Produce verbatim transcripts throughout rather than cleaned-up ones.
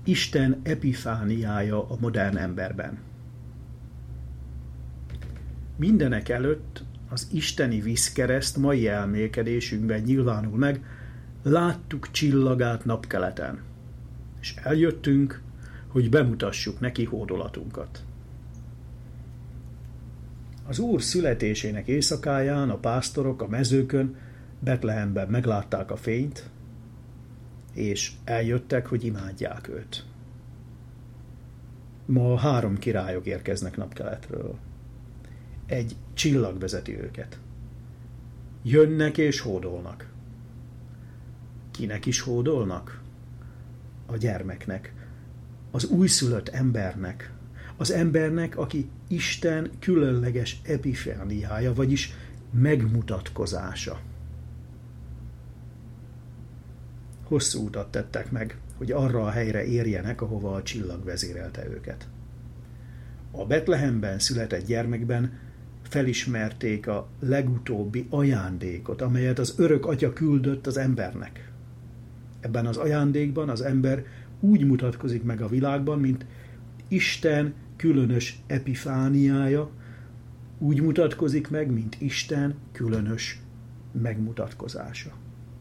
Isten epifániája a modern emberben. Mindenek előtt az isteni vízkereszt mai elmélkedésünkben nyilvánul meg, láttuk csillagát napkeleten, és eljöttünk, hogy bemutassuk neki hódolatunkat. Az Úr születésének éjszakáján a pásztorok a mezőkön, Betlehemben meglátták a fényt, és eljöttek, hogy imádják őt. Ma három királyok érkeznek napkeletről. Egy csillag vezeti őket. Jönnek és hódolnak. Kinek is hódolnak? A gyermeknek, az újszülött embernek, az embernek, aki Isten különleges epifániája, vagyis megmutatkozása. Hosszú utat tettek meg, hogy arra a helyre érjenek, ahova a csillag vezérelte őket. A Betlehemben született gyermekben felismerték a legutóbbi ajándékot, amelyet az örök Atya küldött az embernek. Ebben az ajándékban az ember úgy mutatkozik meg a világban, mint Isten különös epifániája, úgy mutatkozik meg, mint Isten különös megmutatkozása.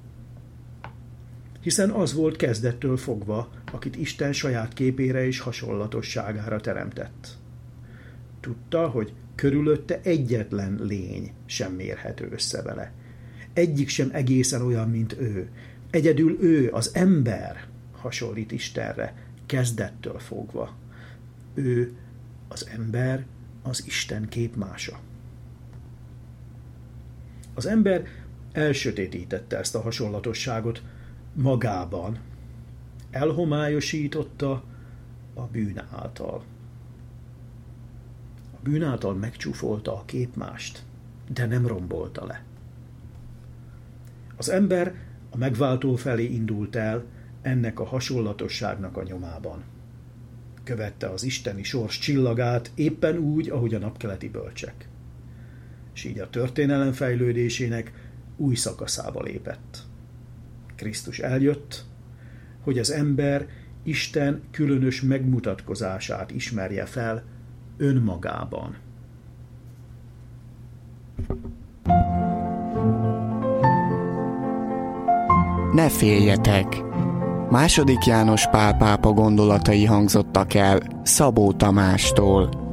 Hiszen az volt kezdettől fogva, akit Isten saját képére és hasonlatosságára teremtett. Tudta, hogy körülötte egyetlen lény sem mérhető össze vele. Egyik sem egészen olyan, mint ő. Egyedül ő, az ember hasonlít Istenre, kezdettől fogva. Ő, az ember, az Isten képmása. Az ember elsötétítette ezt a hasonlatosságot magában, elhomályosította a bűn által. A bűn által megcsúfolta a képmást, de nem rombolta le. Az ember a megváltó felé indult el ennek a hasonlatosságnak a nyomában. Követte az isteni sors csillagát éppen úgy, ahogy a napkeleti bölcsek. És így a történelem fejlődésének új szakaszába lépett. Krisztus eljött, hogy az ember Isten különös megmutatkozását ismerje fel önmagában. Ne féljetek! Második János Pál pápa gondolatai hangzottak el Szabó Tamástól.